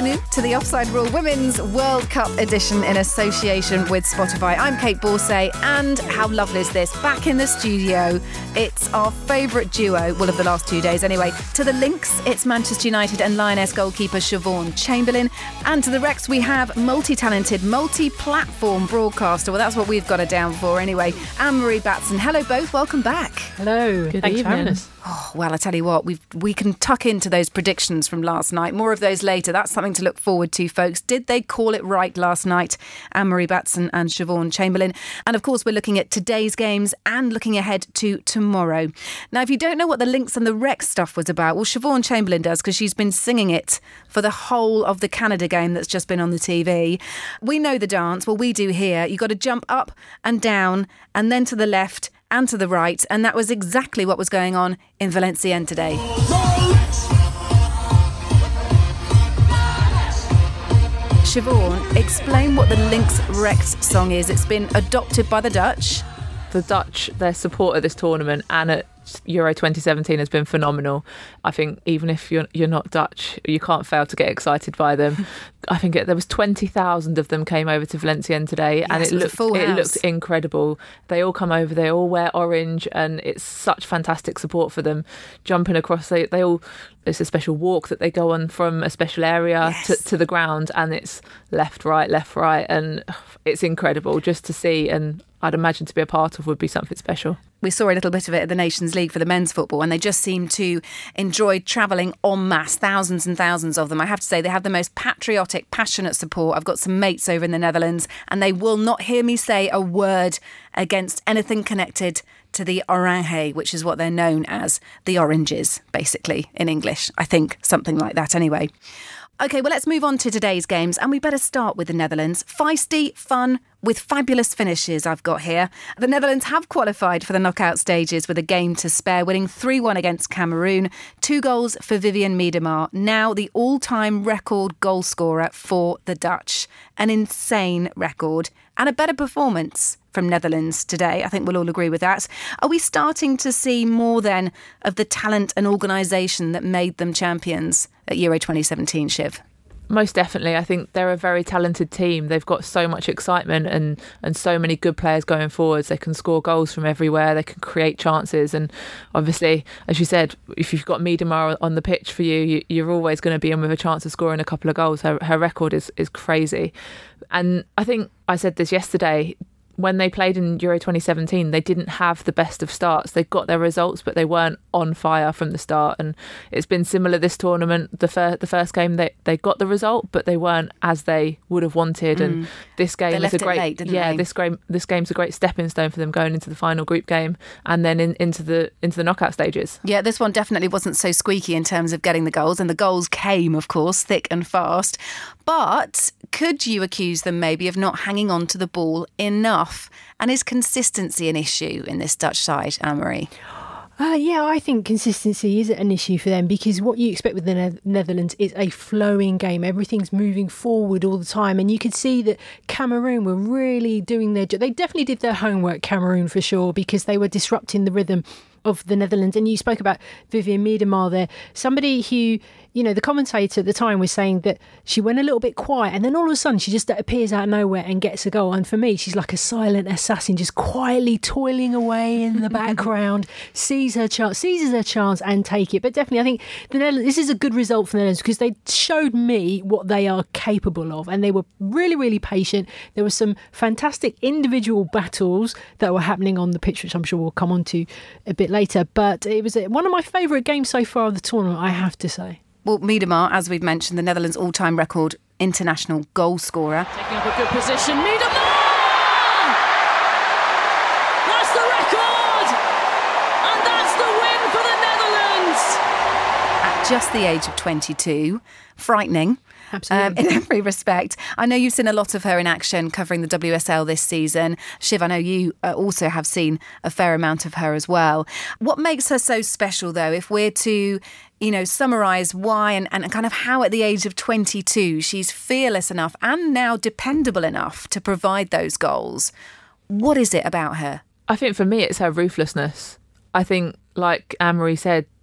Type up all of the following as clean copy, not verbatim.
Bienvenue to the Offside Rule Women's World Cup edition in association with Spotify. I'm Kate Borsay, and how lovely is this? Back in the studio, it's our favourite duo, well, of the last 2 days anyway. To the links, it's Manchester United and Lioness goalkeeper Siobhan Chamberlain. And to the Rex, we have multi-talented, multi-platform broadcaster. Well, that's what we've got her down for anyway. Anne-Marie Batson. Hello both, welcome back. Hello. Thanks for having us. Oh, well, I tell you what, we can tuck into those predictions from last night. More of those later. That's something to look forward to, folks. Did they call it right last night? Anne-Marie Batson and Siobhan Chamberlain. And of course, we're looking at today's games and looking ahead to tomorrow. Now, if you don't know what the links and the Rex stuff was about, well, Siobhan Chamberlain does, because she's been singing it for the whole of the Canada game that's just been on the TV. We know the dance. Well, we do here. You've got to jump up and down and then to the left and to the right, and that was exactly what was going on in Valenciennes today. Siobhan, explain what the Lynx Rex song is. It's been adopted by the Dutch. The Dutch, their support at this tournament and at Euro 2017 has been phenomenal. I think even if you're not Dutch, you can't fail to get excited by them. I think there was 20,000 of them came over to Valenciennes today, yes, and it looked incredible. They all come over, they all wear orange, and it's such fantastic support for them. Jumping across, it's a special walk that they go on from a special area to the ground, and it's left, right, and it's incredible just to see, and I'd imagine to be a part of would be something special. We saw a little bit of it at the Nations League for the men's football, and they just seem to enjoy travelling en masse, thousands and thousands of them. I have to say, they have the most patriotic, passionate support. I've got some mates over in the Netherlands, and they will not hear me say a word against anything connected to the Oranje, which is what they're known as, the Oranges, basically, in English. I think something like that anyway. OK, well, let's move on to today's games, and we better start with the Netherlands. Feisty, fun, with fabulous finishes I've got here. The Netherlands have qualified for the knockout stages with a game to spare, winning 3-1 against Cameroon. 2 goals for Vivianne Miedema, now the all-time record goal scorer for the Dutch. An insane record and a better performance from Netherlands today. I think we'll all agree with that. Are we starting to see more then of the talent and organisation that made them champions at Euro 2017, Shiv? Most definitely. I think they're a very talented team. They've got so much excitement and so many good players going forwards. They can score goals from everywhere. They can create chances. And obviously, as you said, if you've got Miedema on the pitch for you, you're always going to be in with a chance of scoring a couple of goals. Her record is crazy. And I think I said this yesterday, when they played in Euro 2017, they didn't have the best of starts. They got their results, but they weren't on fire from the start. And it's been similar this tournament. The first game, they got the result, but they weren't as they would have wanted. And this game is a great, this game's a great stepping stone for them going into the final group game and then into the knockout stages. Yeah, this one definitely wasn't so squeaky in terms of getting the goals, and the goals came, of course, thick and fast. But could you accuse them maybe of not hanging on to the ball enough? And is consistency an issue in this Dutch side, Anne-Marie? Yeah, I think consistency is an issue for them, because what you expect with the Netherlands is a flowing game. Everything's moving forward all the time. And you could see that Cameroon were really doing their job. They definitely did their homework, Cameroon, for sure, because they were disrupting the rhythm of the Netherlands. And you spoke about Vivianne Miedema there, somebody who, the commentator at the time was saying that she went a little bit quiet, and then all of a sudden she just appears out of nowhere and gets a goal. And for me, she's like a silent assassin, just quietly toiling away in the background, seizes her chance and take it. But definitely, I think the Netherlands, this is a good result for the Netherlands, because they showed me what they are capable of, and they were really, really patient. There were some fantastic individual battles that were happening on the pitch, which I'm sure we'll come on to a bit later. But it was one of my favourite games so far of the tournament, I have to say. Well, Miedema, as we've mentioned, the Netherlands' all-time record international goal scorer. Taking up a good position, Miedema! That's the record! And that's the win for the Netherlands! At just the age of 22, frightening. Absolutely. In every respect. I know you've seen a lot of her in action covering the WSL this season. Shiv, I know you also have seen a fair amount of her as well. What makes her so special, though, if we're to, summarise why and kind of how at the age of 22 she's fearless enough and now dependable enough to provide those goals? What is it about her? I think for me it's her ruthlessness. I think, like Anne-Marie said,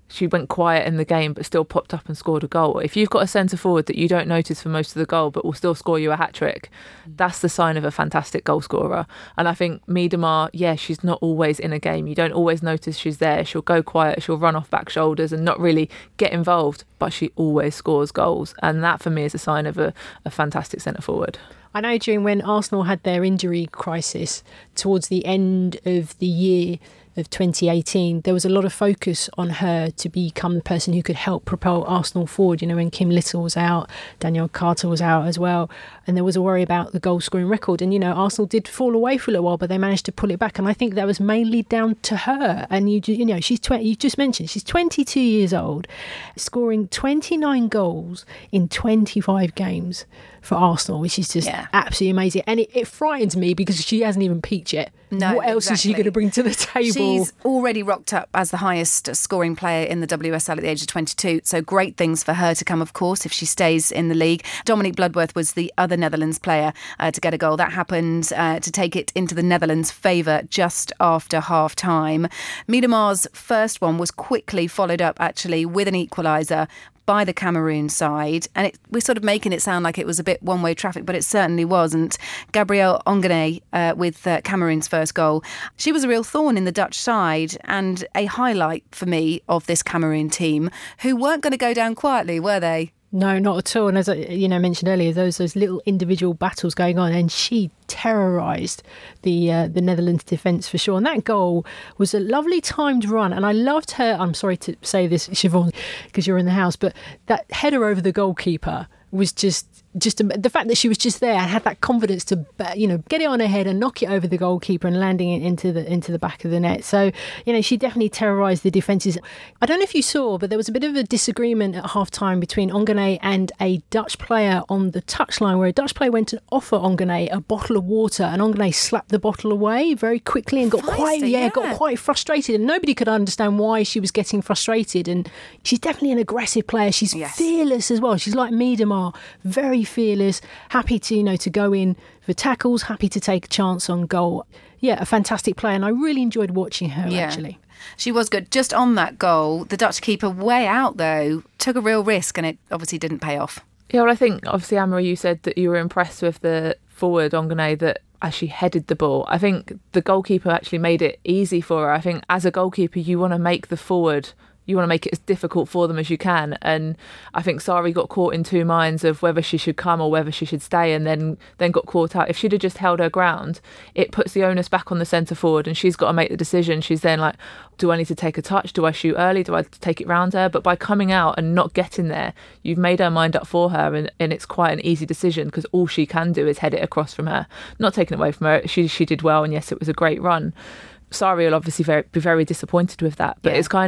she went quiet in the game but still popped up and scored a goal. If you've got a centre forward that you don't notice for most of the goal but will still score you a hat-trick, that's the sign of a fantastic goal scorer. And I think Miedema, she's not always in a game. You don't always notice she's there. She'll go quiet, she'll run off back shoulders and not really get involved, but she always scores goals. And that for me is a sign of a fantastic centre forward. I know during when Arsenal had their injury crisis towards the end of the year of 2018, there was a lot of focus on her to become the person who could help propel Arsenal forward. You know, when Kim Little was out, Danielle Carter was out as well, and there was a worry about the goal scoring record. And, you know, Arsenal did fall away for a little while, but they managed to pull it back. And I think that was mainly down to her. And, you know, she's you just mentioned she's 22 years old, scoring 29 goals in 25 games for Arsenal, which is just absolutely amazing. And it frightens me because she hasn't even peaked yet. No, what else is she going to bring to the table? She's already rocked up as the highest scoring player in the WSL at the age of 22. So great things for her to come, of course, if she stays in the league. Dominique Bloodworth was the other Netherlands player to get a goal. That happened to take it into the Netherlands' favour just after half-time. Miedema's first one was quickly followed up, actually, with an equaliser by the Cameroon side, and we're sort of making it sound like it was a bit one-way traffic, but it certainly wasn't. Gabrielle Ongenay with Cameroon's first goal. She was a real thorn in the Dutch side and a highlight for me of this Cameroon team, who weren't going to go down quietly, were they? No, not at all. And as I mentioned earlier, those little individual battles going on, and she terrorised the Netherlands defence for sure. And that goal was a lovely timed run, and I loved her. I'm sorry to say this, Siobhan, because you're in the house, but that header over the goalkeeper was just the fact that she was just there and had that confidence to get it on her head and knock it over the goalkeeper and landing it into the back of the net. So she definitely terrorised the defences. I don't know if you saw, but there was a bit of a disagreement at half time between Ongenay and a Dutch player on the touchline, where a Dutch player went to offer Ongenay a bottle of water, and Ongenay slapped the bottle away very quickly and got quite frustrated, and nobody could understand why she was getting frustrated. And she's definitely an aggressive player. She's fearless as well. She's like Miedema, very fearless, happy to go in for tackles, happy to take a chance on goal. Yeah, a fantastic player, and I really enjoyed watching her, actually. She was good. Just on that goal, the Dutch keeper, way out though, took a real risk, and it obviously didn't pay off. Yeah, well, I think, obviously, Anne-Marie, you said that you were impressed with the forward, Ongenay, that as she headed the ball. I think the goalkeeper actually made it easy for her. I think as a goalkeeper, you want to make the forward... You want to make it as difficult for them as you can. And I think Sari got caught in two minds of whether she should come or whether she should stay, and then got caught out. If she'd have just held her ground, it puts the onus back on the centre forward, and she's got to make the decision. She's then like, do I need to take a touch? Do I shoot early? Do I take it round her? But by coming out and not getting there, you've made her mind up for her, and it's quite an easy decision because all she can do is head it across from her. Not taking it away from her. She did well, and yes, it was a great run. Sari will obviously be very disappointed with that, but it's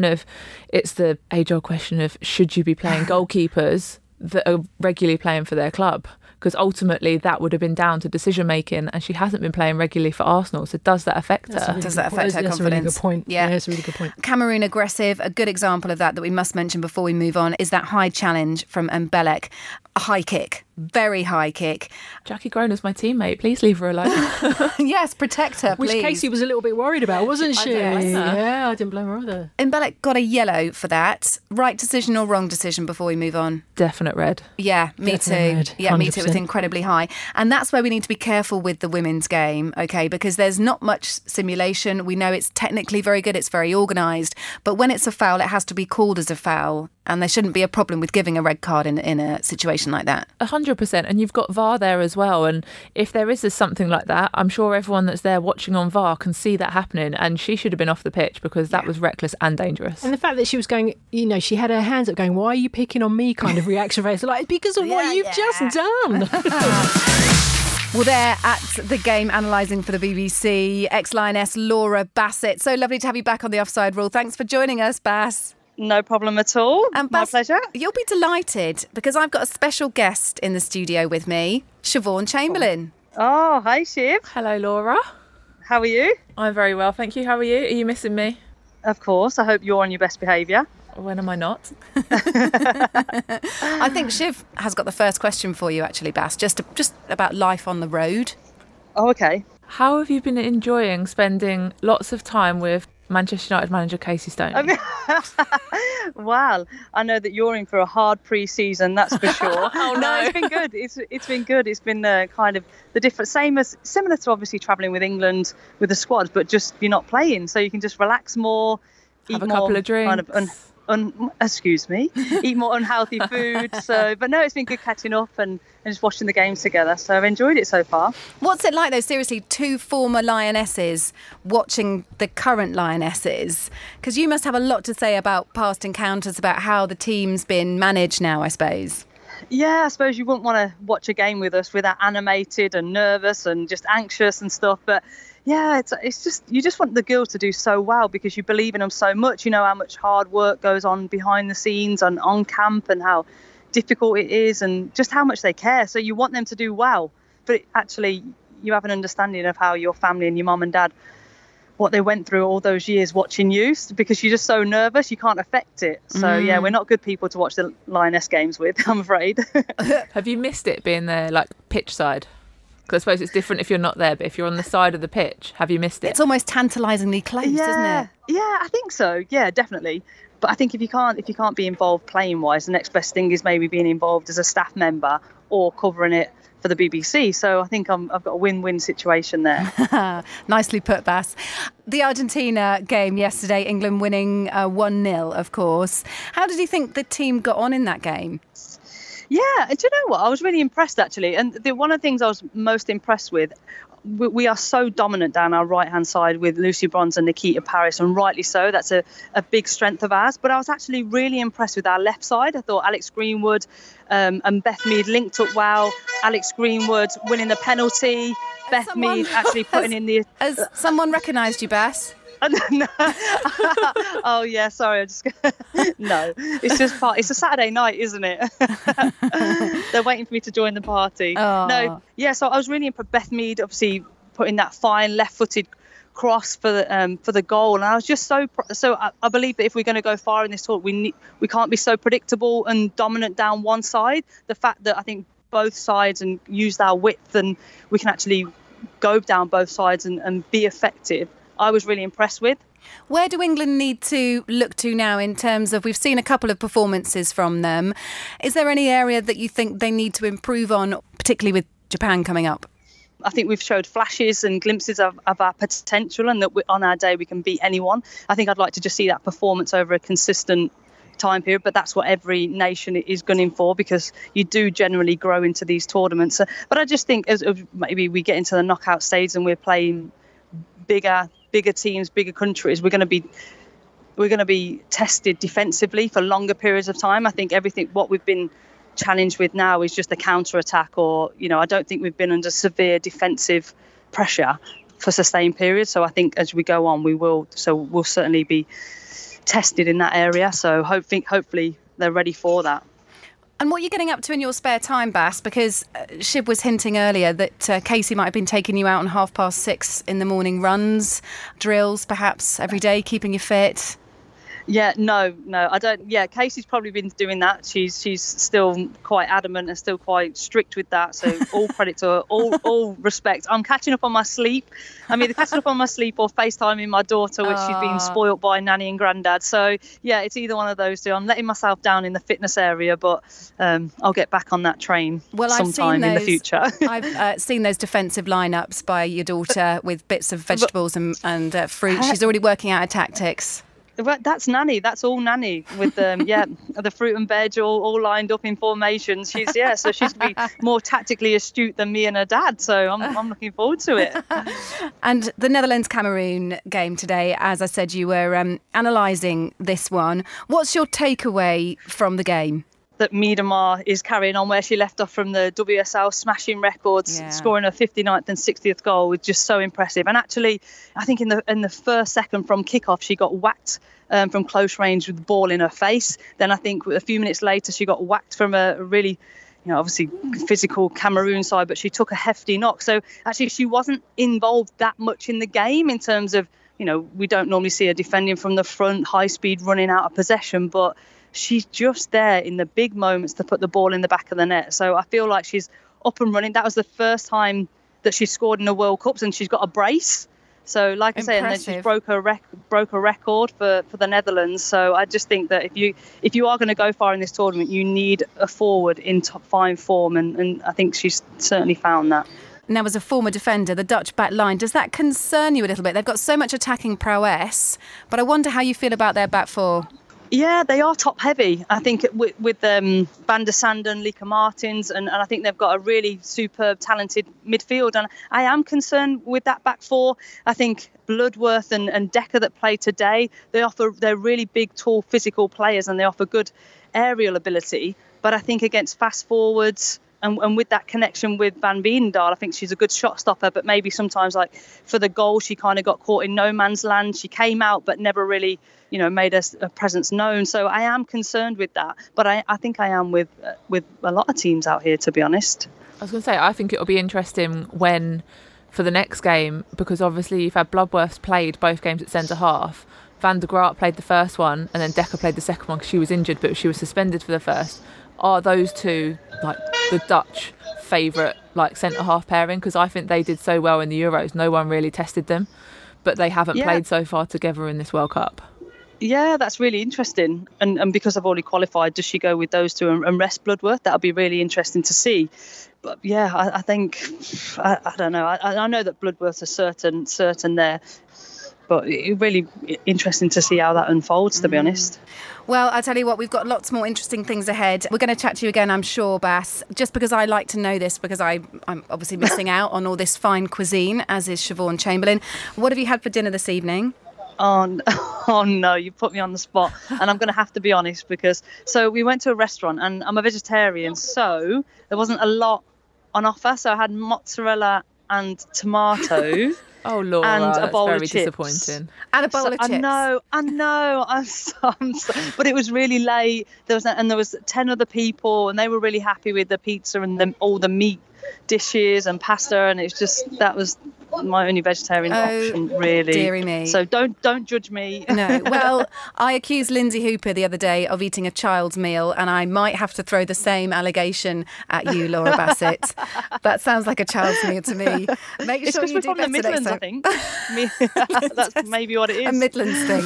the age-old question of, should you be playing goalkeepers that are regularly playing for their club? Because ultimately that would have been down to decision making, and she hasn't been playing regularly for Arsenal. So does that affect her? Does that affect her confidence? That's a really good point. Yeah, that's a really good point. Cameroon aggressive. A good example of that we must mention before we move on is that high challenge from Mbelek. A high kick. Very high kick. Jackie Groner's my teammate. Please leave her alone. Yes, protect her, please. Which Casey was a little bit worried about, wasn't she? I didn't blame her either. Mbelek got a yellow for that. Right decision or wrong decision before we move on? Definite red. Yeah, me Definitely too. red. Yeah, 100%. me too. It was incredibly high. And that's where we need to be careful with the women's game, okay? Because there's not much simulation. We know it's technically very good. It's very organised. But when it's a foul, it has to be called as a foul. And there shouldn't be a problem with giving a red card in a situation like that. 100%. And you've got VAR there as well. And if there is something like that, I'm sure everyone that's there watching on VAR can see that happening. And she should have been off the pitch because that was reckless and dangerous. And the fact that she was going, she had her hands up going, why are you picking on me kind of reaction face? Like, because of what you've just done. Well, they're at the game analysing for the BBC, ex-Lioness Laura Bassett. So lovely to have you back on the Offside Rule. Thanks for joining us, Bass. No problem at all. And My Bass, pleasure. You'll be delighted because I've got a special guest in the studio with me, Siobhan Chamberlain. Oh, hi, Shiv. Hello, Laura. How are you? I'm very well, thank you. How are you? Are you missing me? Of course. I hope you're on your best behaviour. When am I not? I think Shiv has got the first question for you, actually, Bass, just about life on the road. Oh, okay. How have you been enjoying spending lots of time with Manchester United manager Casey Stoney. I mean, well, I know that you're in for a hard pre-season, that's for sure. Oh, no. It's been good. It's been good. It's been kind of the different, similar to obviously travelling with England with the squad, but just you're not playing, so you can just relax more, Have a couple of drinks. Kind of eat more unhealthy food. So, but no, it's been good catching up and just watching the games together. So I've enjoyed it so far. What's it like, though, seriously, two former Lionesses watching the current Lionesses? Because you must have a lot to say about past encounters, about how the team's been managed now, I suppose. Yeah, I suppose you wouldn't want to watch a game with us without animated and nervous and just anxious and stuff. But yeah, it's just, you just want the girls to do so well because you believe in them so much. You know how much hard work goes on behind the scenes and on camp and how difficult it is and just how much they care. So you want them to do well. But actually, you have an understanding of how your family and your mum and dad, what they went through all those years watching you, because you're just so nervous, you can't affect it. So yeah, we're not good people to watch the Lioness games with, I'm afraid. Have you missed it being there, like pitch side? Because I suppose it's different if you're not there, but if you're on the side of the pitch, have you missed it? It's almost tantalisingly close, isn't it? Yeah, I think so. Yeah, definitely. But I think if you can't be involved playing wise, the next best thing is maybe being involved as a staff member or covering it for the BBC. So I think I've got a win-win situation there. Nicely put, Bass. The Argentina game yesterday, England winning 1-0, of course. How did you think the team got on in that game? Yeah, and do you know what? I was really impressed, actually. And one of the things I was most impressed with, we are so dominant down our right-hand side with Lucy Bronze and Nikita Parris, and rightly so. That's a big strength of ours. But I was actually really impressed with our left side. I thought Alex Greenwood and Beth Mead linked up well. Alex Greenwood winning the penalty. Beth Mead actually putting in the... Has someone recognised you, Bass? No. Oh yeah, sorry. No, it's just it's a Saturday night, isn't it? They're waiting for me to join the party. Oh. No, yeah. So I was really impressed. Beth Mead obviously putting that fine left-footed cross for the goal, and I was just so I believe that if we're going to go far in this tour, we can't be so predictable and dominant down one side. The fact that I think both sides and use our width and we can actually go down both sides and be effective, I was really impressed with. Where do England need to look to now in terms of, we've seen a couple of performances from them. Is there any area that you think they need to improve on, particularly with Japan coming up? I think we've showed flashes and glimpses of our potential, and that on our day we can beat anyone. I think I'd like to just see that performance over a consistent time period, but that's what every nation is gunning for, because you do generally grow into these tournaments. But I just think as maybe we get into the knockout stage and we're playing bigger teams, bigger countries, we're going to be tested defensively for longer periods of time. I think what we've been challenged with now is just the counter attack, or I don't think we've been under severe defensive pressure for sustained periods. So I think as we go on, we'll certainly be tested in that area. So hopefully they're ready for that. And what are you getting up to in your spare time, Bass? Because Shib was hinting earlier that Casey might have been taking you out on 6:30 in the morning runs, drills perhaps every day, keeping you fit. Yeah, no, I don't. Yeah, Casey's probably been doing that. She's still quite adamant and still quite strict with that. So all credit to her, all respect. I'm catching up on my sleep. I'm either catching up on my sleep or FaceTiming my daughter, which she's been spoilt by nanny and granddad. So yeah, it's either one of those two. I'm letting myself down in the fitness area, but I'll get back on that train sometime in the future. I've seen those defensive lineups by your daughter with bits of vegetables and fruit. She's already working out her tactics. That's nanny. That's all nanny with the fruit and veg all lined up in formation. So she's going to be more tactically astute than me and her dad. So I'm looking forward to it. And the Netherlands-Cameroon game today, as I said, you were analysing this one. What's your takeaway from the game? That Miedema is carrying on where she left off from the WSL, smashing records, scoring her 59th and 60th goal was just so impressive. And actually, I think in the first second from kickoff, she got whacked from close range with the ball in her face. Then I think a few minutes later, she got whacked from a really, obviously physical Cameroon side, but she took a hefty knock. So actually, she wasn't involved that much in the game in terms of, we don't normally see her defending from the front, high speed running out of possession, but she's just there in the big moments to put the ball in the back of the net. So I feel like she's up and running. That was the first time that she scored in the World Cups, and she's got a brace. So, like I say, and then she broke a record for the Netherlands. So, I just think that if you are going to go far in this tournament, you need a forward in top fine form, and I think she's certainly found that. Now, as a former defender, the Dutch back line, does that concern you a little bit? They've got so much attacking prowess, but I wonder how you feel about their back four. Yeah, they are top heavy. I think with Van der Sanden, Lieke Martins, and I think they've got a really superb, talented midfield. And I am concerned with that back four. I think Bloodworth and Decker that play today, they're really big, tall, physical players, and they offer good aerial ability. But I think against fast forwards, and with that connection with Van Veenendaal, I think she's a good shot stopper, but maybe sometimes, like for the goal, she kind of got caught in no man's land. She came out, but never really, made her presence known. So I am concerned with that. But I think I am with a lot of teams out here, to be honest. I was going to say, I think it'll be interesting for the next game, because obviously you've had Bloodworth played both games at centre half. Van der Graat played the first one, and then Decker played the second one because she was injured, but she was suspended for the first. Are those two like the Dutch favourite centre half pairing? Because I think they did so well in the Euros, no one really tested them, but they haven't played so far together in this World Cup. Yeah, that's really interesting. And because I've already qualified, does she go with those two and rest Bloodworth? That'll be really interesting to see. But yeah, I think I don't know. I know that Bloodworth's are certain there, but it's really interesting to see how that unfolds, to be honest. Well, I tell you what, we've got lots more interesting things ahead. We're going to chat to you again, I'm sure, Bas, just because I like to know this, because I'm obviously missing out on all this fine cuisine, as is Siobhan Chamberlain. What have you had for dinner this evening? Oh no, you put me on the spot, and I'm going to have to be honest, because we went to a restaurant, and I'm a vegetarian, so there wasn't a lot on offer. So I had mozzarella and tomato. Oh, Laura, and a bowl that's of very chips. disappointing. And a bowl of chips. I know. I'm so, but it was really late. There was 10 other people, and they were really happy with the pizza and all the meat dishes and pasta, and that was my only vegetarian option, really. Dearie me. So don't judge me. No. Well, I accused Lindsay Hooper the other day of eating a child's meal, and I might have to throw the same allegation at you, Laura Bassett. That sounds like a child's meal to me. Make sure you do better next time. I think. That's maybe what it is. A Midlands thing.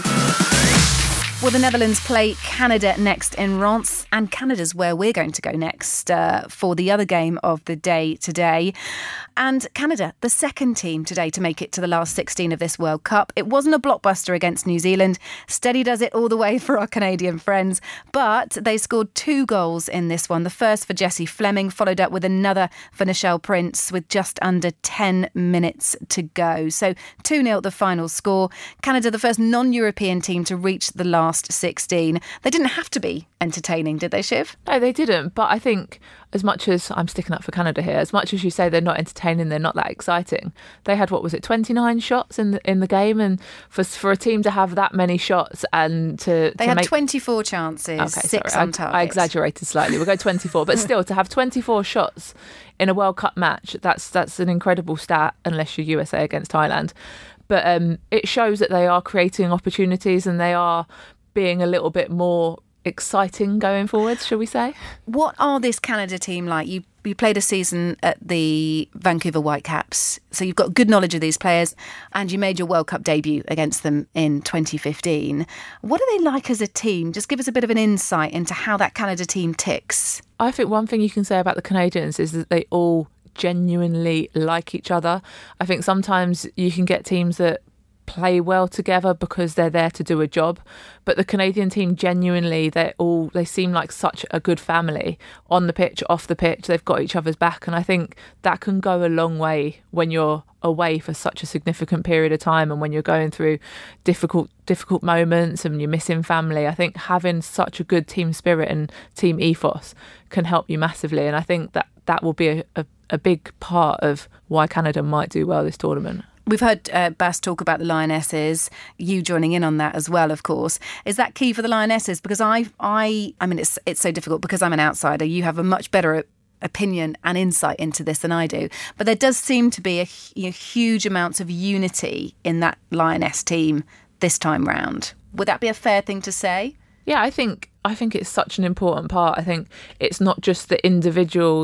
Well, the Netherlands play Canada next in Reims, and Canada's where we're going to go next for the other game of the day today. And Canada, the second team today to make it to the last 16 of this World Cup. It wasn't a blockbuster against New Zealand. Steady does it all the way for our Canadian friends. But they scored 2 goals in this one. The first for Jessie Fleming, followed up with another for Nichelle Prince with just under 10 minutes to go. So 2-0 the final score. Canada, the first non-European team to reach the last 16. They didn't have to be entertaining, did they, Shiv? No, they didn't. But I think, as much as I'm sticking up for Canada here, as much as you say they're not entertaining, they're not that exciting, they had, 29 shots in the game, and for a team to have that many shots and they had 24 chances, 6 on target. I exaggerated slightly. We'll go 24, but still, to have 24 shots in a World Cup match, that's an incredible stat, unless you're USA against Thailand. But it shows that they are creating opportunities, and they are being a little bit more exciting going forwards, shall we say? What are this Canada team like? You played a season at the Vancouver Whitecaps, so you've got good knowledge of these players, and you made your World Cup debut against them in 2015. What are they like as a team? Just give us a bit of an insight into how that Canada team ticks. I think one thing you can say about the Canadians is that they all genuinely like each other. I think sometimes you can get teams that play well together because they're there to do a job, but the Canadian team genuinely, they seem like such a good family on the pitch, off the pitch. They've got each other's back, and I think that can go a long way when you're away for such a significant period of time, and when you're going through difficult moments and you're missing family. I think having such a good team spirit and team ethos can help you massively, and I think that will be a big part of why Canada might do well this tournament. We've heard Bas talk about the Lionesses, you joining in on that as well, of course. Is that key for the Lionesses? Because I mean, it's so difficult because I'm an outsider. You have a much better opinion and insight into this than I do. But there does seem to be a huge amounts of unity in that Lioness team this time round. Would that be a fair thing to say? Yeah, I think it's such an important part. I think it's not just the individuals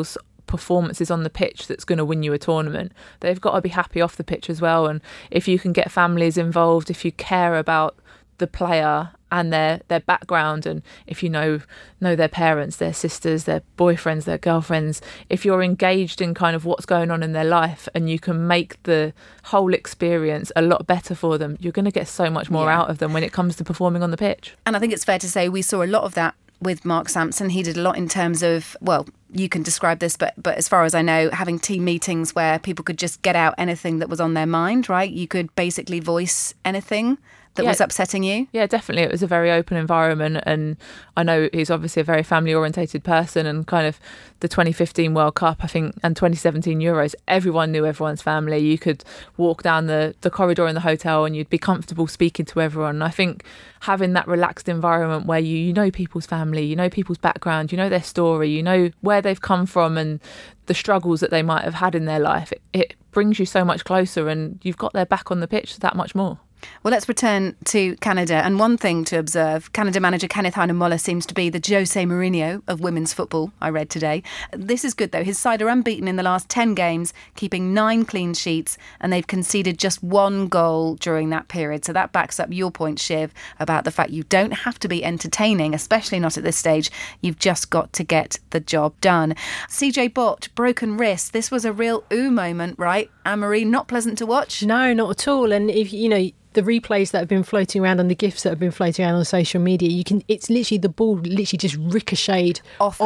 performances on the pitch that's going to win you a tournament. They've got to be happy off the pitch as well. And if you can get families involved, if you care about the player and their background, and if you know their parents, their sisters, their boyfriends, their girlfriends, if you're engaged in kind of what's going on in their life and you can make the whole experience a lot better for them, you're going to get so much more out of them when it comes to performing on the pitch. And I think it's fair to say we saw a lot of that with Mark Sampson. He did a lot in terms of, well, you can describe this, but as far as I know, having team meetings where people could just get out anything that was on their mind, right? You could basically voice anything that was upsetting you? Yeah, definitely. It was a very open environment, and I know he's obviously a very family-orientated person, and kind of the 2015 World Cup, I think, and 2017 Euros, everyone knew everyone's family. You could walk down the corridor in the hotel and you'd be comfortable speaking to everyone. And I think having that relaxed environment where you know people's family, you know people's background, you know their story, you know where they've come from and the struggles that they might have had in their life, it brings you so much closer, and you've got their back on the pitch that much more. Well, let's return to Canada. And one thing to observe, Canada manager Kenneth Heine-Muller seems to be the Jose Mourinho of women's football, I read today. This is good, though. His side are unbeaten in the last 10 games, keeping 9 clean sheets, and they've conceded just 1 goal during that period. So that backs up your point, Shiv, about the fact you don't have to be entertaining, especially not at this stage. You've just got to get the job done. CJ Bott, broken wrist. This was a real ooh moment, right? Anne-Marie, not pleasant to watch? No, not at all. And if the replays that have been floating around and the GIFs that have been floating around on social media, it's literally the ball literally just ricocheted off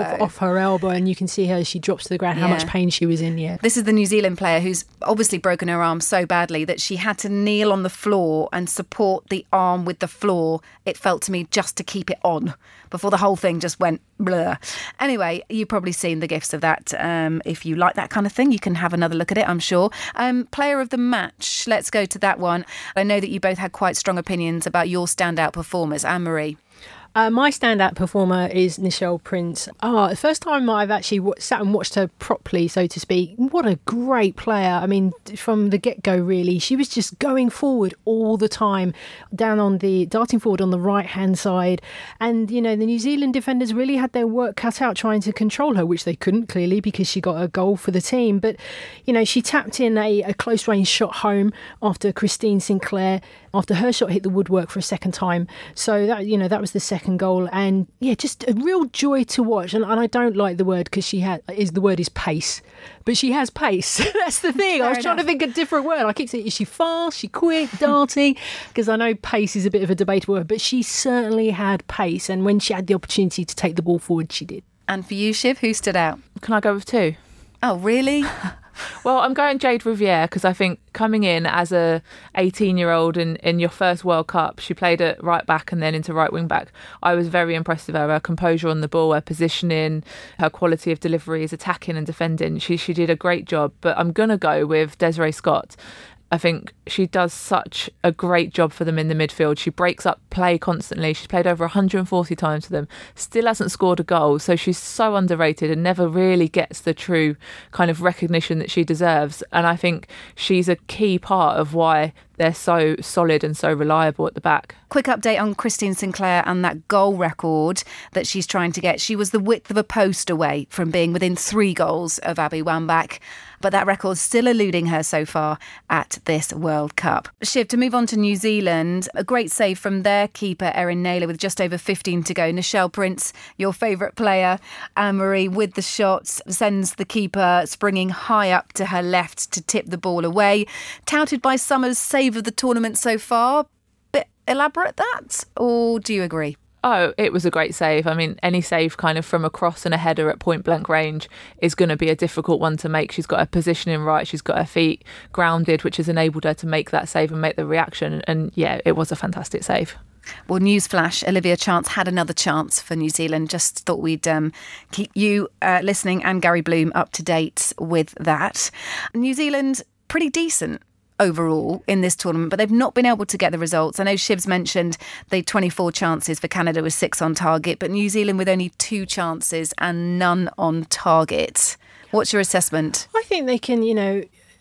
her elbow, and you can see her as she drops to the ground how much pain she was in. This is the New Zealand player who's obviously broken her arm so badly that she had to kneel on the floor and support the arm with the floor, it felt to me, just to keep it on before the whole thing just went blur. Anyway, you've probably seen the GIFs of that. If you like that kind of thing, you can have another look at it, I'm sure. Player of the match, let's go to that one. I know that you both had quite strong opinions about your standout performers. Anne-Marie. My standout performer is Nichelle Prince. The first time I've actually sat and watched her properly, so to speak. What a great player. I mean, from the get-go, really. She was just going forward all the time, darting forward on the right-hand side. And, the New Zealand defenders really had their work cut out trying to control her, which they couldn't, clearly, because she got a goal for the team. But, she tapped in a close-range shot home after Christine Sinclair, after her shot hit the woodwork for a second time. So that was the second goal, and just a real joy to watch. And I don't like the word because the word is pace, but she has pace. That's the thing. I was trying to think a different word. I keep saying, is she fast? Is she quick? Darting? Because I know pace is a bit of a debatable word, but she certainly had pace. And when she had the opportunity to take the ball forward, she did. And for you, Shiv, who stood out? Can I go with 2? Oh, really? Well, I'm going Jade Riviere because I think coming in as a 18-year-old in your first World Cup, she played at right back and then into right wing back. I was very impressed with her composure on the ball, her positioning, her quality of deliveries, attacking and defending. She did a great job. But I'm going to go with Desiree Scott. I think she does such a great job for them in the midfield. She breaks up play constantly. She's played over 140 times for them. Still hasn't scored a goal. So she's so underrated and never really gets the true kind of recognition that she deserves. And I think she's a key part of why they're so solid and so reliable at the back. Quick update on Christine Sinclair and that goal record that she's trying to get. She was the width of a post away from being within 3 goals of Abby Wambach, but that record's still eluding her so far at this World Cup. Shiv, to move on to New Zealand, a great save from their keeper, Erin Naylor, with just over 15 to go. Nichelle Prince, your favourite player, Anne-Marie, with the shots, sends the keeper springing high up to her left to tip the ball away. Touted by some as save of the tournament so far. Bit elaborate, that? Or do you agree? Oh, it was a great save. I mean, any save kind of from a cross and a header at point blank range is going to be a difficult one to make. She's got her positioning right. She's got her feet grounded, which has enabled her to make that save and make the reaction. And yeah, it was a fantastic save. Well, newsflash, Olivia Chance had another chance for New Zealand. Just thought we'd keep you listening and Gary Bloom up to date with that. New Zealand, pretty decent overall in this tournament, but they've not been able to get the results. I know Shiv's mentioned the 24 chances for Canada with 6 on target, but New Zealand with only 2 chances and none on target. What's your assessment? I think they can,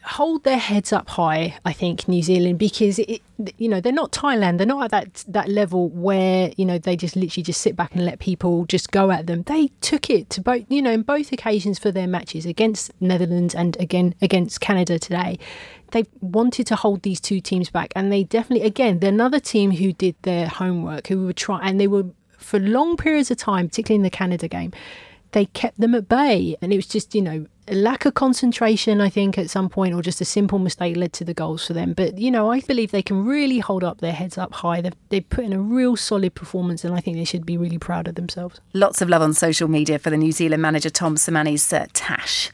hold their heads up high, I think, New Zealand, because they're not Thailand. They're not at that level where they just literally just sit back and let people just go at them. They took it to both, in both occasions for their matches against Netherlands and again against Canada today. They wanted to hold these two teams back, and they definitely, again, they're another team who did their homework, who would try, and they were for long periods of time, particularly in the Canada game, they kept them at bay, and it was just a lack of concentration, I think, at some point, or just a simple mistake led to the goals for them. But I believe they can really hold up their heads up high. They've put in a real solid performance, and I think they should be really proud of themselves. Lots of love on social media for the New Zealand manager Tom Sermanni's tash.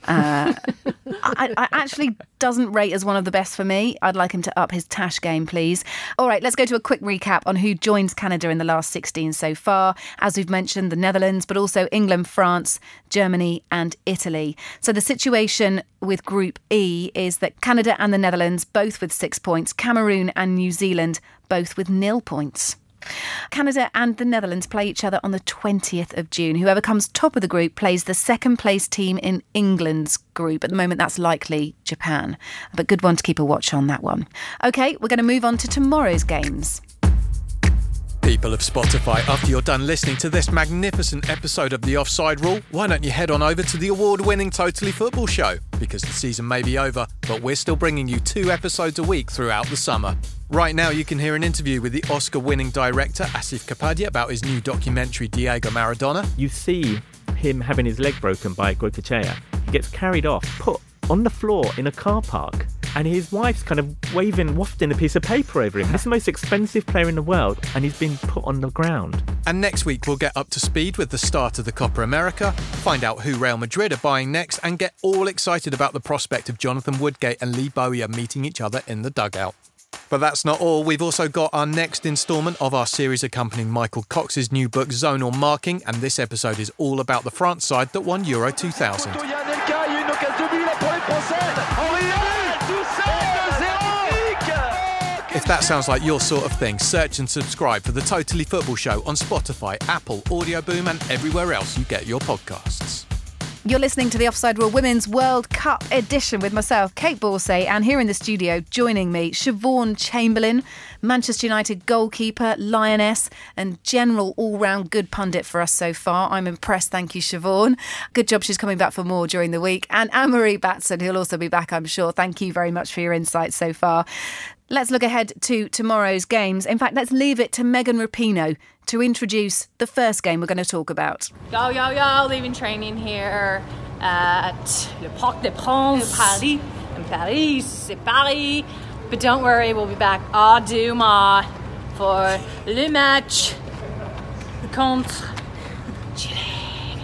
I actually doesn't rate as one of the best for me. I'd like him to up his tash game, please. All right, let's go to a quick recap on who joined Canada in the last 16 so far. As we've mentioned, the Netherlands, but also England, France, Germany and Italy. So the situation with Group E is that Canada and the Netherlands both with 6 points, Cameroon and New Zealand both with 0 points. Canada and the Netherlands play each other on the 20th of June. Whoever comes top of the group plays the second place team in England's group. At the moment, that's likely Japan. But good one to keep a watch on, that one. OK, we're going to move on to tomorrow's games. People of Spotify, after you're done listening to this magnificent episode of The Offside Rule, why don't you head on over to the award-winning Totally Football Show? Because the season may be over, but we're still bringing you 2 episodes a week throughout the summer. Right now, you can hear an interview with the Oscar-winning director Asif Kapadia about his new documentary Diego Maradona. You see him having his leg broken by Goycochea. He gets carried off, put on the floor in a car park, and his wife's kind of wafting a piece of paper over him. This is the most expensive player in the world, and he's been put on the ground. And next week we'll get up to speed with the start of the Copa America, find out who Real Madrid are buying next, and get all excited about the prospect of Jonathan Woodgate and Lee Bowyer meeting each other in the dugout. But that's not all. We've also got our next instalment of our series accompanying Michael Cox's new book, Zonal Marking, and this episode is all about the France side that won Euro 2000. If that sounds like your sort of thing, search and subscribe for the Totally Football Show on Spotify, Apple, Audio Boom and everywhere else you get your podcasts. You're listening to the Offside Rule Women's World Cup edition with myself, Kate Borsay, and here in the studio joining me, Siobhan Chamberlain, Manchester United goalkeeper, lioness and general all-round good pundit for us so far. I'm impressed, thank you, Siobhan. Good job she's coming back for more during the week. And Anne-Marie Batson, who'll also be back, I'm sure. Thank you very much for your insights so far. Let's look ahead to tomorrow's games. In fact, let's leave it to Megan Rapinoe to introduce the first game we're going to talk about. Yo, leaving training here at Le Parc des Princes. In Paris, c'est Paris. But don't worry, we'll be back à demain for le match contre Chile.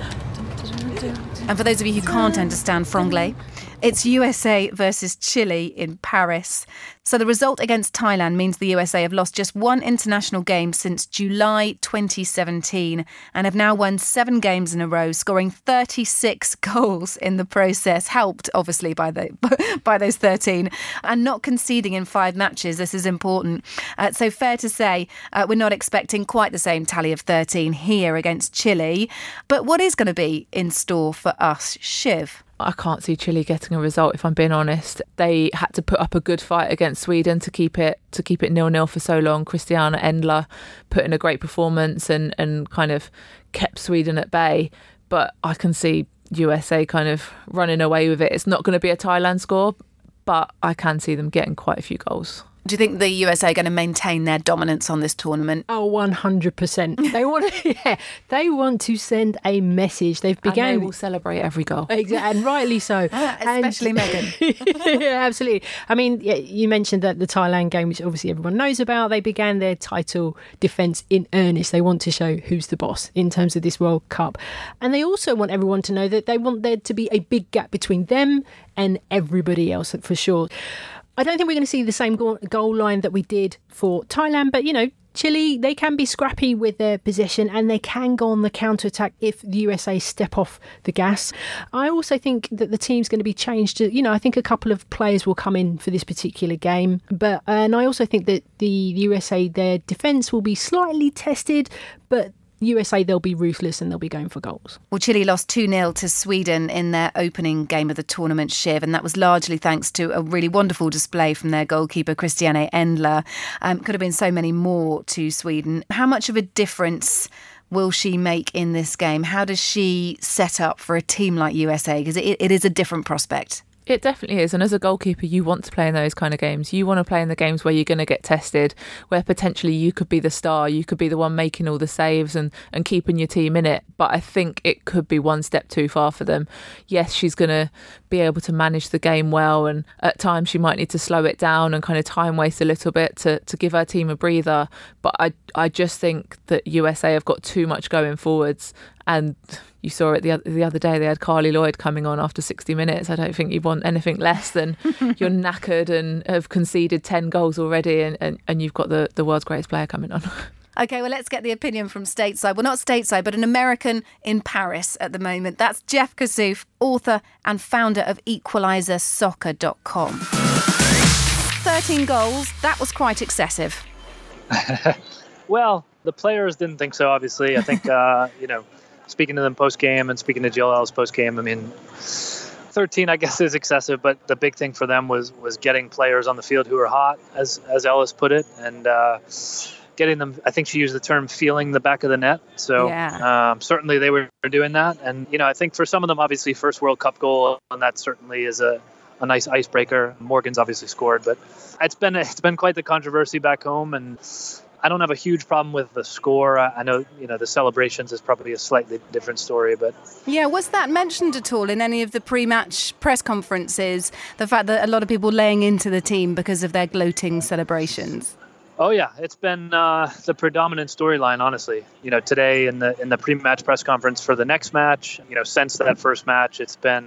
And for those of you who can't understand franglais, it's USA versus Chile in Paris. So the result against Thailand means the USA have lost just one international game since July 2017 and have now won 7 games in a row, scoring 36 goals in the process, helped obviously by those 13, and not conceding in 5 matches. This is important. So fair to say we're not expecting quite the same tally of 13 here against Chile. But what is going to be in store for us, Shiv? I can't see Chile getting a result, if I'm being honest. They had to put up a good fight against Sweden to keep it 0-0 for so long. Christiana Endler put in a great performance and kind of kept Sweden at bay. But I can see USA kind of running away with it. It's not going to be a Thailand score, but I can see them getting quite a few goals. Do you think the USA are going to maintain their dominance on this tournament? Oh, 100%. They want to send a message. They've begun. And they will celebrate every goal. Exactly, and rightly so. Especially Megan. Yeah, absolutely. I mean, you mentioned that the Thailand game, which obviously everyone knows about, they began their title defence in earnest. They want to show who's the boss in terms of this World Cup. And they also want everyone to know that they want there to be a big gap between them and everybody else, for sure. I don't think we're going to see the same goal line that we did for Thailand, but, Chile, they can be scrappy with their possession and they can go on the counter-attack if the USA step off the gas. I also think that the team's going to be changed to, I think a couple of players will come in for this particular game. And I also think that the USA, their defence will be slightly tested, but USA, they'll be ruthless and they'll be going for goals. Well, Chile lost 2-0 to Sweden in their opening game of the tournament, Shiv, and that was largely thanks to a really wonderful display from their goalkeeper, Christiane Endler. Could have been so many more to Sweden. How much of a difference will she make in this game? How does she set up for a team like USA? Because it is a different prospect. It definitely is. And as a goalkeeper, you want to play in those kind of games. You want to play in the games where you're going to get tested, where potentially you could be the star, you could be the one making all the saves and keeping your team in it. But I think it could be one step too far for them. Yes, she's going to be able to manage the game well, and at times she might need to slow it down and kind of time waste a little bit to give her team a breather. But I just think that USA have got too much going forwards. And you saw it the other day, they had Carly Lloyd coming on after 60 minutes. I don't think you want anything less than you're knackered and have conceded 10 goals already and you've got the world's greatest player coming on. OK, well, let's get the opinion from stateside. Well, not stateside, but an American in Paris at the moment. That's Jeff Kassouf, author and founder of EqualizerSoccer.com. 13 goals, that was quite excessive. Well, the players didn't think so, obviously. I think, speaking to them post-game and speaking to Jill Ellis post-game, I mean, 13, I guess, is excessive, but the big thing for them was getting players on the field who are hot, as Ellis put it, and getting them, I think she used the term, feeling the back of the net. So certainly they were doing that. And, I think for some of them, obviously, first World Cup goal, and that certainly is a nice icebreaker. Morgan's obviously scored, but it's been quite the controversy back home, and I don't have a huge problem with the score. I know, the celebrations is probably a slightly different story, but... Yeah, was that mentioned at all in any of the pre-match press conferences? The fact that a lot of people laying into the team because of their gloating celebrations? Oh, yeah. It's been the predominant storyline, honestly. Today in the pre-match press conference for the next match, since that first match, it's been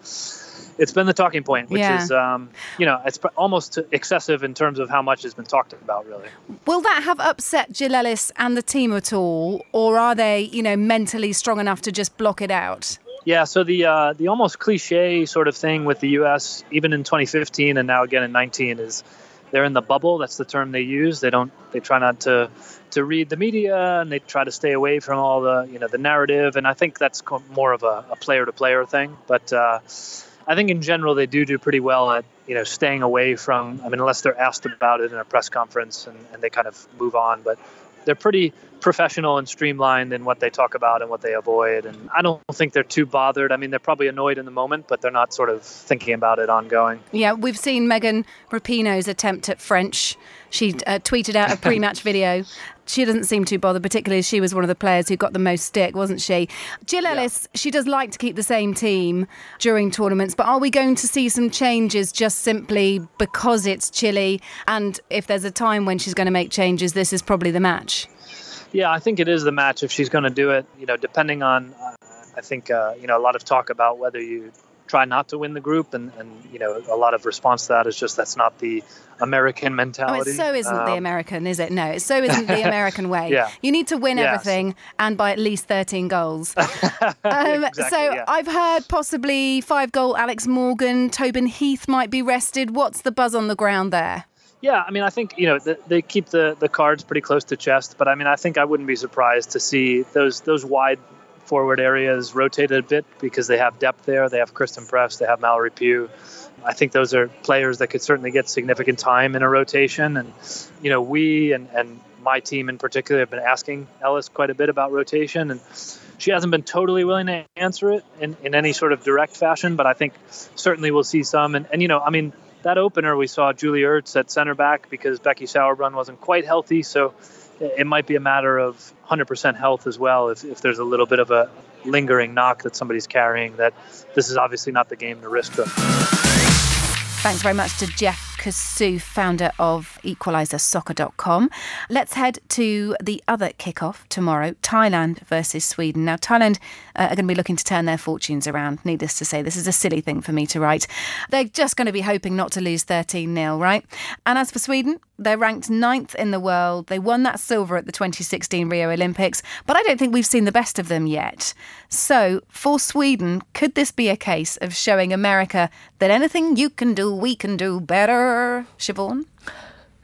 the talking point, which is, it's almost excessive in terms of how much has been talked about, really. Will that have upset Jill Ellis and the team at all, or are they, mentally strong enough to just block it out? Yeah, so the almost cliche sort of thing with the U.S., even in 2015 and now again in 19, is they're in the bubble. That's the term they use. They try not to read the media, and they try to stay away from all the, the narrative. And I think that's more of a player-to-player thing. But I think in general they do pretty well at staying away from. I mean, unless they're asked about it in a press conference, and they kind of move on. But they're pretty professional and streamlined in what they talk about and what they avoid. And I don't think they're too bothered. I mean, they're probably annoyed in the moment, but they're not sort of thinking about it ongoing. Yeah, we've seen Megan Rapinoe's attempt at French. She tweeted out a pre-match video. She doesn't seem too bothered, particularly as she was one of the players who got the most stick, wasn't she? Jill Ellis, she does like to keep the same team during tournaments, but are we going to see some changes just simply because it's Chile? And if there's a time when she's going to make changes, this is probably the match. Yeah, I think it is the match if she's going to do it, depending on, I think, a lot of talk about whether you try not to win the group. And a lot of response to that is just that's not the American mentality. Oh, it so isn't the American, is it? No, it so isn't the American way. Yeah. You need to win everything and by at least 13 goals. I've heard possibly 5-goal Alex Morgan, Tobin Heath might be rested. What's the buzz on the ground there? Yeah, I mean, I think, they keep the cards pretty close to chest, but I mean, I think I wouldn't be surprised to see those wide forward areas rotated a bit because they have depth there. They have Kristen Press, they have Mallory Pugh. I think those are players that could certainly get significant time in a rotation. And, we and my team in particular have been asking Ellis quite a bit about rotation, and she hasn't been totally willing to answer it in any sort of direct fashion, but I think certainly we'll see some. And I mean, that opener, we saw Julie Ertz at center back because Becky Sauerbrunn wasn't quite healthy. So it might be a matter of 100% health as well. If there's a little bit of a lingering knock that somebody's carrying, that this is obviously not the game to risk them. Thanks very much to Jeff Kassouf, founder of EqualizerSoccer.com. Let's head to the other kickoff tomorrow, Thailand versus Sweden. Now, Thailand are going to be looking to turn their fortunes around. Needless to say, this is a silly thing for me to write. They're just going to be hoping not to lose 13-0, right? And as for Sweden, they're ranked 9th in the world. They won that silver at the 2016 Rio Olympics, but I don't think we've seen the best of them yet. So, for Sweden, could this be a case of showing America that anything you can do, we can do better? Siobhan?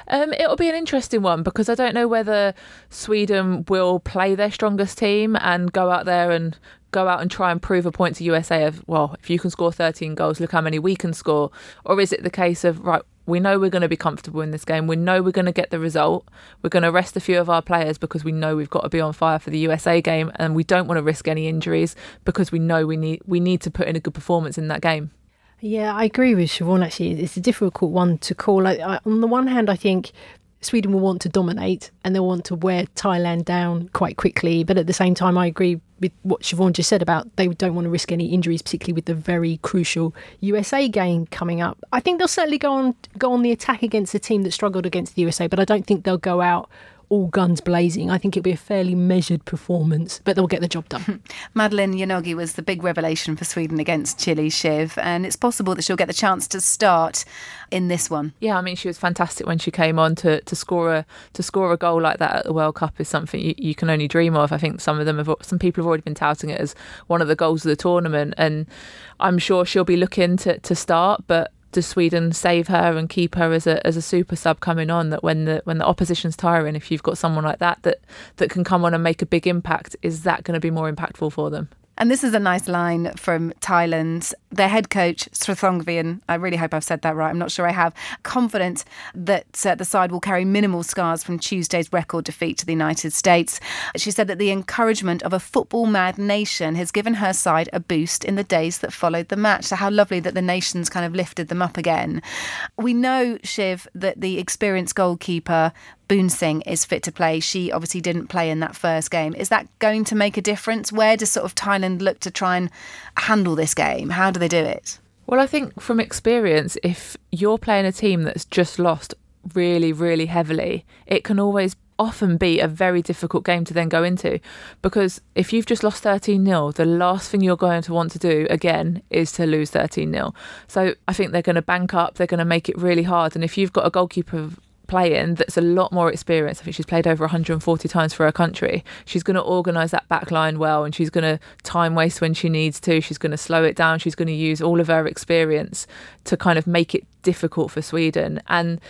It'll be an interesting one because I don't know whether Sweden will play their strongest team and go out and try and prove a point to USA of, well, if you can score 13 goals, look how many we can score. Or is it the case of, right, we know we're going to be comfortable in this game. We know we're going to get the result. We're going to rest a few of our players because we know we've got to be on fire for the USA game, and we don't want to risk any injuries because we know we need to put in a good performance in that game. Yeah, I agree with Siobhan, actually. It's a difficult one to call. On the one hand, I think Sweden will want to dominate and they'll want to wear Thailand down quite quickly. But at the same time, I agree with what Siobhan just said about they don't want to risk any injuries, particularly with the very crucial USA game coming up. I think they'll certainly go on the attack against a team that struggled against the USA, but I don't think they'll go out all guns blazing. I think it'll be a fairly measured performance, but they'll get the job done. Madeline Janogy was the big revelation for Sweden against Chile, Shiv, and it's possible that she'll get the chance to start in this one. Yeah, I mean, she was fantastic when she came on to score a goal like that at the World Cup is something you can only dream of. I think some people have already been touting it as one of the goals of the tournament, and I'm sure she'll be looking to start, but does Sweden save her and keep her as a super sub coming on, that when the opposition's tiring, if you've got someone like that can come on and make a big impact, is that going to be more impactful for them? And this is a nice line from Thailand. Their head coach, Srathongvian, I really hope I've said that right, I'm not sure I have, confident that the side will carry minimal scars from Tuesday's record defeat to the United States. She said that the encouragement of a football-mad nation has given her side a boost in the days that followed the match. So how lovely that the nations kind of lifted them up again. We know, Shiv, that the experienced goalkeeper Boon Singh is fit to play. She obviously didn't play in that first game. Is that going to make a difference? Where does sort of Thailand look to try and handle this game? How do they do it? Well, I think from experience, if you're playing a team that's just lost really, really heavily, it can always often be a very difficult game to then go into, because if you've just lost 13-0, the last thing you're going to want to do again is to lose 13-0. So I think they're going to bank up, they're going to make it really hard. And if you've got a goalkeeper playing that's a lot more experienced, I think she's played over 140 times for her country, she's going to organise that back line well, and she's going to time waste when she needs to, she's going to slow it down, she's going to use all of her experience to kind of make it difficult for Sweden. And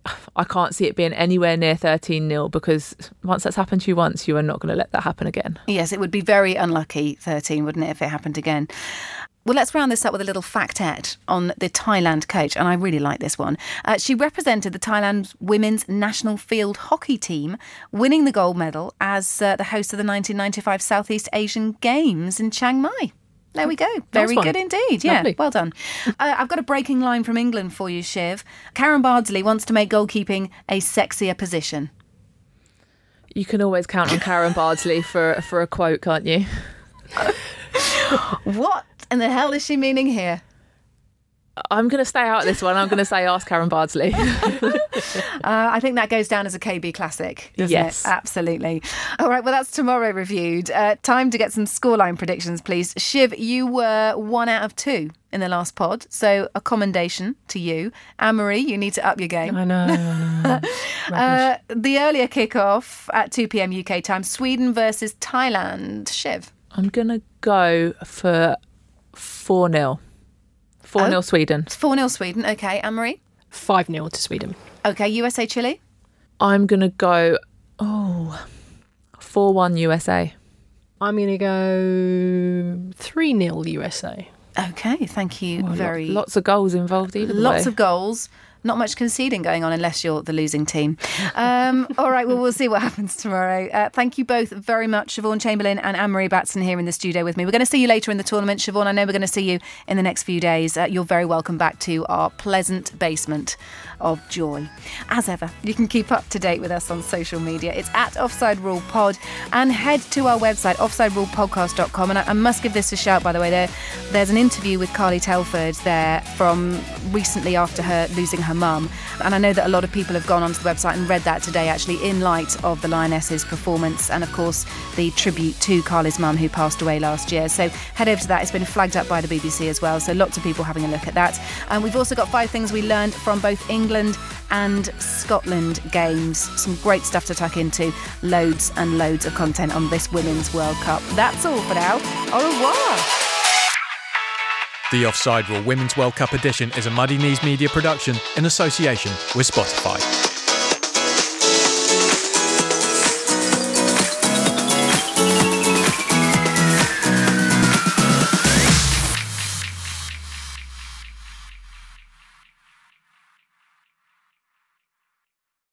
I can't see it being anywhere near 13-0, because once that's happened to you once, you are not going to let that happen again. Yes, it would be very unlucky 13, wouldn't it, if it happened again? Well, let's round this up with a little factette on the Thailand coach, and I really like this one. She represented the Thailand women's national field hockey team, winning the gold medal as the host of the 1995 Southeast Asian Games in Chiang Mai. There we go. Very good indeed. Yeah, lovely. Well done. I've got a breaking line from England for you, Shiv. Karen Bardsley wants to make goalkeeping a sexier position. You can always count on Karen Bardsley for a quote, can't you? What in the hell is she meaning here? I'm going to stay out of this one. I'm going to say ask Karen Bardsley. I think that goes down as a KB classic, doesn't yes. it? Absolutely. All right, well, that's tomorrow reviewed. Time to get some scoreline predictions, please. Shiv, you were 1 out of 2 in the last pod, so a commendation to you. Anne-Marie, you need to up your game. I know. The earlier kickoff at 2 p.m. UK time, Sweden versus Thailand. Shiv? I'm going to go for 4-0. 4-0 Sweden. 4-0 Sweden. OK, Anne-Marie? 5-0 to Sweden. OK, USA Chile? I'm going to go 4-1 USA. I'm going to go 3-0 USA. OK, thank you Lots of goals involved either way. Lots of goals. Not much conceding going on unless you're the losing team. All right, well, we'll see what happens tomorrow. Thank you both very much, Siobhan Chamberlain and Anne-Marie Batson here in the studio with me. We're going to see you later in the tournament. Siobhan, I know we're going to see you in the next few days. You're very welcome back to our pleasant basement of joy. As ever, you can keep up to date with us on social media. It's at Offside Rule Pod, and head to our website, offsiderulepodcast.com. And I must give this a shout, by the way. There's an interview with Carly Telford there from recently after her losing her mum, and I know that a lot of people have gone onto the website and read that today, actually, in light of the Lionesses' performance and, of course, the tribute to Carly's mum, who passed away last year. So head over to that. It's been flagged up by the BBC as well, so lots of people having a look at that. And we've also got 5 things we learned from both England and Scotland games. Some great stuff to tuck into. Loads and loads of content on this Women's World Cup. That's all for now. Au revoir. The Offside Rule Women's World Cup edition is a Muddy Knees Media production in association with Spotify.